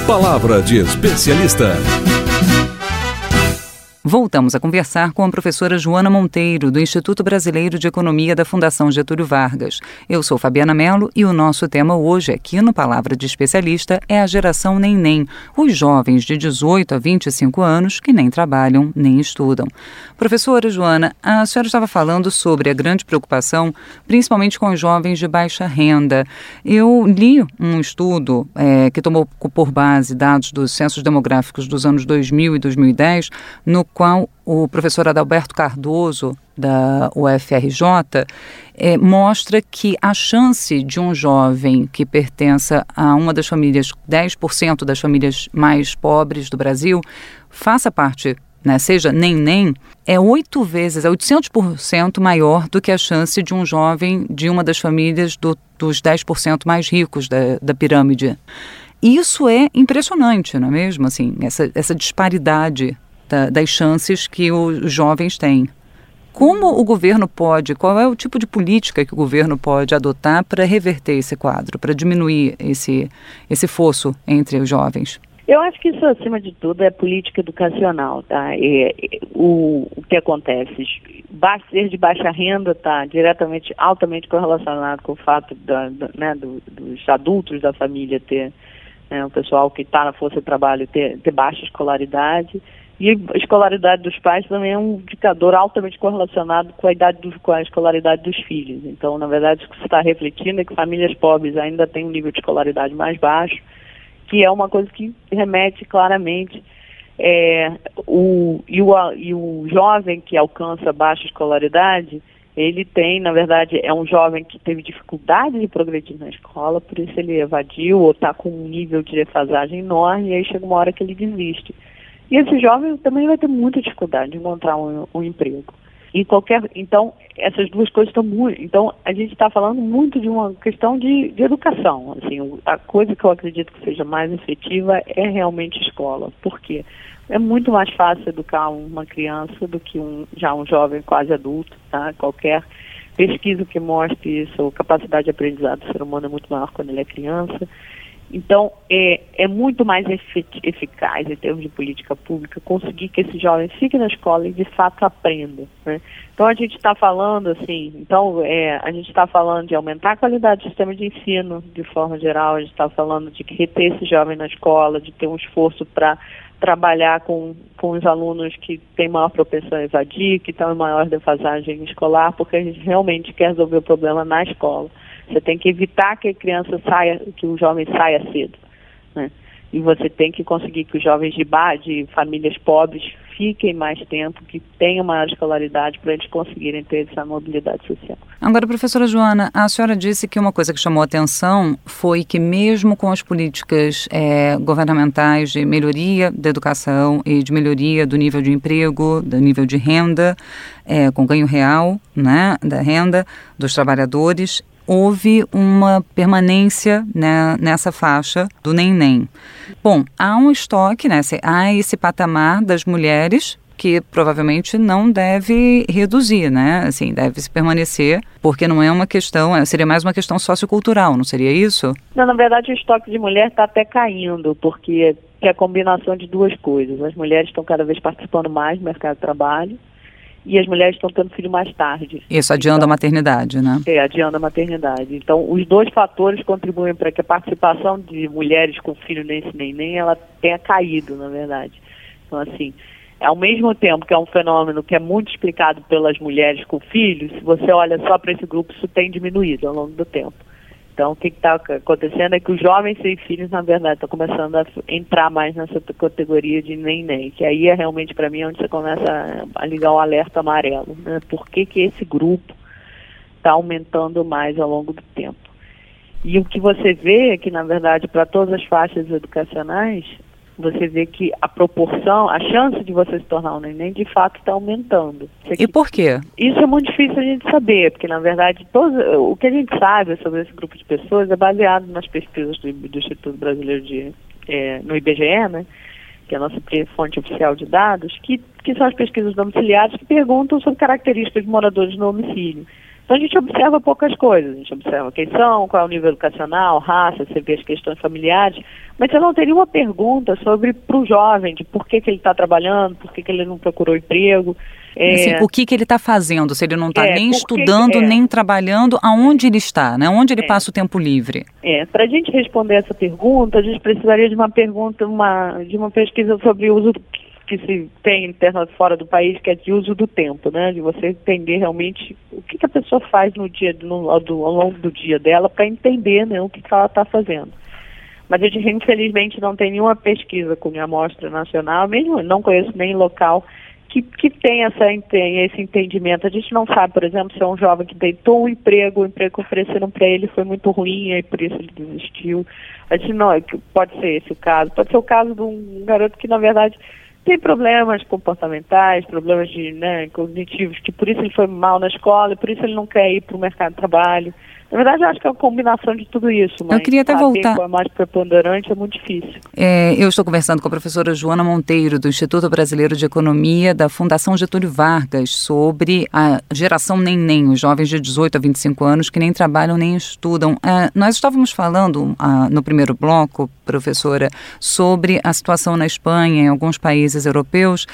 Palavra de especialista. Voltamos a conversar com a professora Joana Monteiro, do Instituto Brasileiro de Economia da Fundação Getúlio Vargas. Eu sou Fabiana Mello e o nosso tema hoje aqui no Palavra de Especialista é a geração neném, os jovens de 18 a 25 anos que nem trabalham nem estudam. Professora Joana, a senhora estava falando sobre a grande preocupação, principalmente com os jovens de baixa renda. Eu li um estudo que tomou por base dados dos censos demográficos dos anos 2000 e 2010, no qual o professor Adalberto Cardoso, da UFRJ, mostra que a chance de um jovem que pertença a uma das famílias, 10% das famílias mais pobres do Brasil, faça parte, seja neném, é 800% maior do que a chance de um jovem de uma das famílias dos 10% mais ricos da pirâmide. Isso é impressionante, não é mesmo? Assim, essa disparidade das chances que os jovens têm. Como o governo qual é o tipo de política que o governo pode adotar para reverter esse quadro, para diminuir esse fosso entre os jovens? Eu acho que isso, acima de tudo, é política educacional, tá? O que acontece? Ser de baixa renda está altamente correlacionado com o fato dos adultos da família ter, o pessoal que está na força de trabalho ter baixa escolaridade. E a escolaridade dos pais também é um indicador altamente correlacionado com a escolaridade dos filhos. Então, na verdade, o que se está refletindo é que famílias pobres ainda têm um nível de escolaridade mais baixo, que é uma coisa que remete claramente o jovem que alcança baixa escolaridade, ele tem, na verdade, é um jovem que teve dificuldade de progredir na escola, por isso ele evadiu ou está com um nível de defasagem enorme, e aí chega uma hora que ele desiste. E esse jovem também vai ter muita dificuldade de encontrar um emprego. Então, essas duas coisas estão muito... Então, a gente está falando muito de uma questão de educação. Assim, a coisa que eu acredito que seja mais efetiva é realmente escola. Por quê? É muito mais fácil educar uma criança do que um jovem quase adulto, tá? Qualquer pesquisa que mostre isso, a capacidade de aprendizado do ser humano é muito maior quando ele é criança. Então, é muito mais eficaz, em termos de política pública, conseguir que esse jovem fique na escola e, de fato, aprenda, né? Então, a gente está falando, a gente está falando de aumentar a qualidade do sistema de ensino, de forma geral, a gente está falando de reter esse jovem na escola, de ter um esforço para trabalhar com os alunos que têm maior propensão a evadir, que estão em maior defasagem escolar, porque a gente realmente quer resolver o problema na escola. Você tem que evitar que que o jovem saia cedo, né? E você tem que conseguir que os jovens de famílias pobres fiquem mais tempo, que tenham maior escolaridade para eles conseguirem ter essa mobilidade social. Agora, professora Joana, a senhora disse que uma coisa que chamou a atenção foi que mesmo com as políticas governamentais de melhoria da educação e de melhoria do nível de emprego, do nível de renda, com ganho real, né, da renda dos trabalhadores, houve uma permanência, nessa faixa do neném. Bom, há um estoque, há esse patamar das mulheres que provavelmente não deve reduzir, assim, deve se permanecer, porque não é uma questão, seria mais uma questão sociocultural, não seria isso? Não, na verdade o estoque de mulher está até caindo, porque é a combinação de duas coisas. As mulheres estão cada vez participando mais do mercado de trabalho, e as mulheres estão tendo filho mais tarde. Isso adianta a maternidade, né? Adianta a maternidade. Então, os dois fatores contribuem para que a participação de mulheres com filho nesse neném, ela tenha caído, na verdade. Então, assim, ao mesmo tempo que é um fenômeno que é muito explicado pelas mulheres com filhos, se você olha só para esse grupo, isso tem diminuído ao longo do tempo. Então, o que está acontecendo é que os jovens sem filhos, na verdade, estão começando a entrar mais nessa categoria de neném, que aí é realmente, para mim, onde você começa a ligar o alerta amarelo, né? Por que esse grupo está aumentando mais ao longo do tempo? E o que você vê é que, na verdade, para todas as faixas educacionais, você vê que a proporção, a chance de você se tornar um neném, de fato, está aumentando. E por quê? Isso é muito difícil a gente saber, porque, na verdade, o que a gente sabe sobre esse grupo de pessoas é baseado nas pesquisas do Instituto Brasileiro no IBGE, né, que é a nossa fonte oficial de dados, que são as pesquisas domiciliares que perguntam sobre características de moradores no domicílio. Então a gente observa poucas coisas, a gente observa quem são, qual é o nível educacional, raça, você vê as questões familiares, mas você não teria uma pergunta para o jovem, de por que ele está trabalhando, por que ele não procurou emprego. Assim, o que ele está fazendo, se ele não está nem estudando, nem trabalhando, aonde ele está, né? Onde ele passa o tempo livre? Para a gente responder essa pergunta, a gente precisaria de uma pergunta, de uma pesquisa sobre o uso que se tem fora do país, que é de uso do tempo, né? De você entender realmente o que a pessoa faz ao longo do dia dela, para entender, né, o que ela está fazendo. Mas a gente, infelizmente, não tem nenhuma pesquisa com minha amostra nacional, mesmo não conheço nem local, que tem esse entendimento. A gente não sabe, por exemplo, se é um jovem que deitou o emprego que ofereceram para ele foi muito ruim, e por isso ele desistiu. A gente não, pode ser esse o caso. Pode ser o caso de um garoto que, na verdade, tem problemas comportamentais, problemas cognitivos, que por isso ele foi mal na escola e por isso ele não quer ir para o mercado de trabalho. Na verdade, eu acho que é uma combinação de tudo isso, mas eu queria até voltar. Qual é mais preponderante é muito difícil. Eu estou conversando com a professora Joana Monteiro, do Instituto Brasileiro de Economia da Fundação Getúlio Vargas, sobre a geração neném, os jovens de 18 a 25 anos que nem trabalham nem estudam. Nós estávamos falando no primeiro bloco, professora, sobre a situação na Espanha, em alguns países europeus,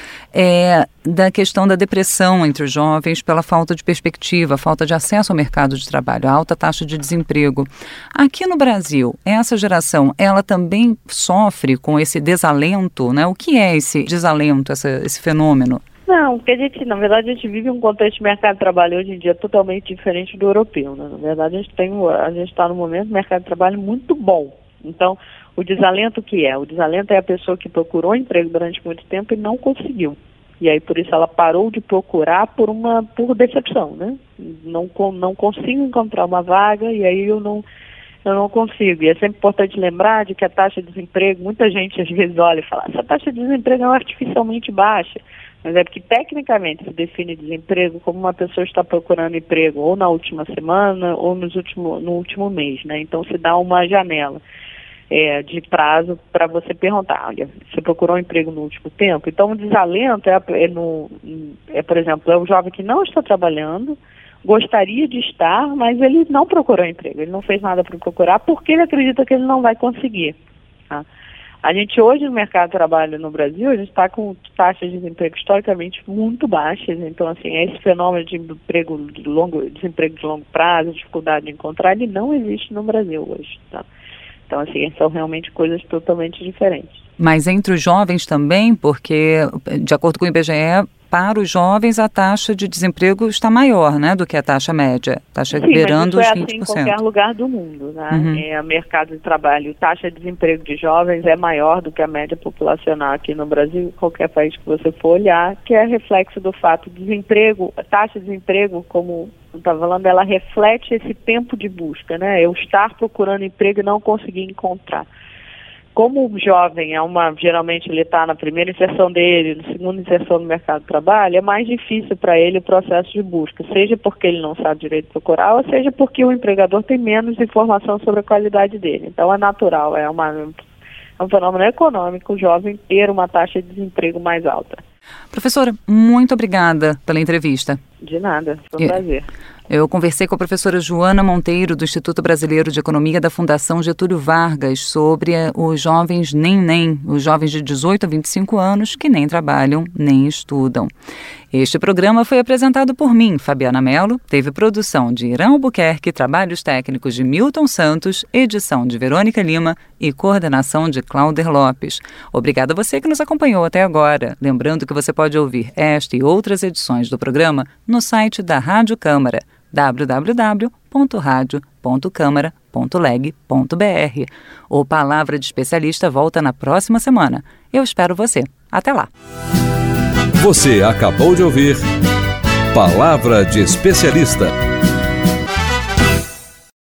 da questão da depressão entre os jovens pela falta de perspectiva, falta de acesso ao mercado de trabalho, a alta taxa de desemprego. Aqui no Brasil, essa geração, ela também sofre com esse desalento, né? O que é esse desalento, esse fenômeno? Não, porque na verdade, a gente vive um contexto de mercado de trabalho hoje em dia totalmente diferente do europeu, né? Na verdade, a gente está num momento de mercado de trabalho muito bom. Então, o desalento que é? O desalento é a pessoa que procurou emprego durante muito tempo e não conseguiu. E aí, por isso, ela parou de procurar por decepção, né? Não consigo encontrar uma vaga e aí eu não consigo. E é sempre importante lembrar de que a taxa de desemprego, muita gente às vezes olha e fala, essa taxa de desemprego é artificialmente baixa. Mas é porque, tecnicamente, se define desemprego como uma pessoa está procurando emprego ou na última semana ou no último mês, né? Então, se dá uma janela de prazo para você perguntar, olha, você procurou um emprego no último tempo? Então, o desalento por exemplo, é o jovem que não está trabalhando, gostaria de estar, mas ele não procurou emprego, ele não fez nada para procurar porque ele acredita que ele não vai conseguir. Tá? A gente hoje no mercado de trabalho no Brasil, a gente está com taxas de desemprego historicamente muito baixas, então assim, esse fenômeno de desemprego de longo prazo, dificuldade de encontrar, ele não existe no Brasil hoje, tá? Então, assim, são realmente coisas totalmente diferentes. Mas entre os jovens também, porque, de acordo com o IBGE, para os jovens a taxa de desemprego está maior, né, do que a taxa média. Taxa beirando os 20%. Assim em qualquer lugar do mundo, né? O mercado de trabalho, taxa de desemprego de jovens é maior do que a média populacional aqui no Brasil, em qualquer país que você for olhar, que é reflexo do fato de desemprego, a taxa de desemprego, como eu estava falando, ela reflete esse tempo de busca, né? Eu estar procurando emprego e não conseguir encontrar. Como o jovem geralmente ele está na primeira inserção dele, na segunda inserção no mercado de trabalho, é mais difícil para ele o processo de busca, seja porque ele não sabe direito procurar, ou seja porque o empregador tem menos informação sobre a qualidade dele. Então é natural, é um fenômeno econômico o jovem ter uma taxa de desemprego mais alta. Professora, muito obrigada pela entrevista. De nada, foi um prazer. Eu conversei com a professora Joana Monteiro, do Instituto Brasileiro de Economia da Fundação Getúlio Vargas, sobre os jovens nem, os jovens de 18 a 25 anos que nem trabalham nem estudam. Este programa foi apresentado por mim, Fabiana Mello, teve produção de Irã Albuquerque, trabalhos técnicos de Milton Santos, edição de Verônica Lima e coordenação de Cláuder Lopes. Obrigada a você que nos acompanhou até agora. Lembrando que você pode ouvir esta e outras edições do programa no site da Rádio Câmara, www.radio.câmara.leg.br. O Palavra de Especialista volta na próxima semana. Eu espero você. Até lá. Você acabou de ouvir Palavra de Especialista.